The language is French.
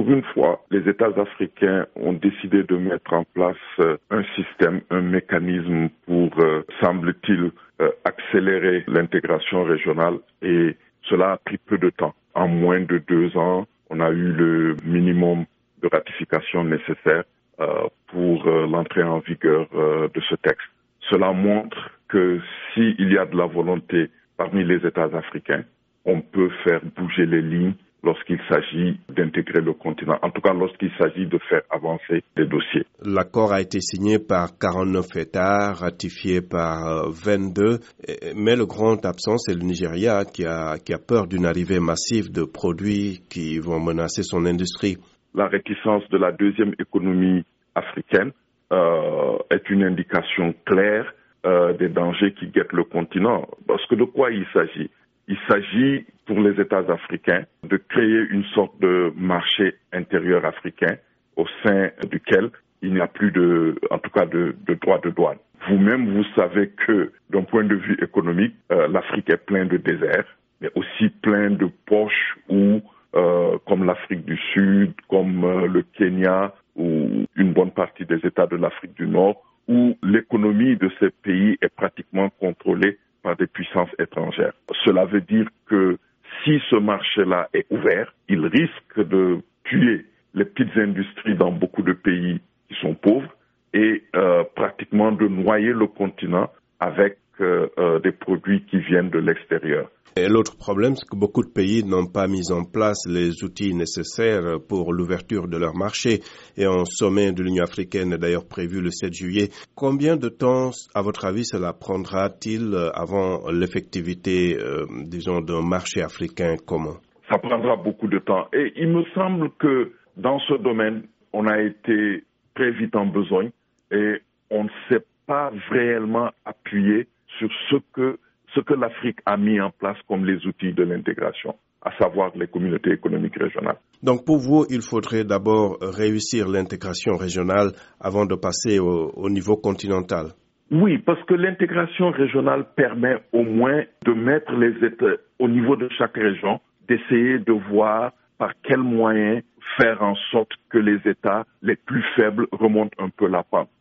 pour une fois, les États africains ont décidé de mettre en place un système, un mécanisme pour, semble-t-il, accélérer l'intégration régionale et cela a pris peu de temps. En moins de 2 ans, on a eu le minimum de ratification nécessaire pour l'entrée en vigueur de ce texte. Cela montre que s'il y a de la volonté parmi les États africains, on peut faire bouger les lignes lorsqu'il s'agit d'intégrer le continent, en tout cas lorsqu'il s'agit de faire avancer des dossiers. L'accord a été signé par 49 États, ratifié par 22, mais le grand absent, c'est le Nigeria qui a peur d'une arrivée massive de produits qui vont menacer son industrie. La réticence de la deuxième économie africaine est une indication claire des dangers qui guettent le continent. Parce que de quoi il s'agit ? Il s'agit pour les États africains de créer une sorte de marché intérieur africain au sein duquel il n'y a plus de droits de douane. Vous-même, vous savez que d'un point de vue économique, l'Afrique est pleine de déserts, mais aussi plein de poches où, comme l'Afrique du Sud, comme le Kenya ou une bonne partie des États de l'Afrique du Nord, où l'économie de ces pays est pratiquement contrôlée par des puissances étrangères. Cela veut dire que si ce marché-là est ouvert, il risque de tuer les petites industries dans beaucoup de pays qui sont pauvres et pratiquement de noyer le continent avec des produits qui viennent de l'extérieur. Et l'autre problème, c'est que beaucoup de pays n'ont pas mis en place les outils nécessaires pour l'ouverture de leur marché. Et un sommet de l'Union africaine est d'ailleurs prévu le 7 juillet. Combien de temps, à votre avis, cela prendra-t-il avant l'effectivité, d'un marché africain commun? Ça prendra beaucoup de temps. Et il me semble que dans ce domaine, on a été très vite en besogne et on ne s'est pas réellement appuyé sur ce que l'Afrique a mis en place comme les outils de l'intégration, à savoir les communautés économiques régionales. Donc pour vous, il faudrait d'abord réussir l'intégration régionale avant de passer au niveau continental. Oui, parce que l'intégration régionale permet au moins de mettre les États au niveau de chaque région, d'essayer de voir par quels moyens faire en sorte que les États les plus faibles remontent un peu la pente.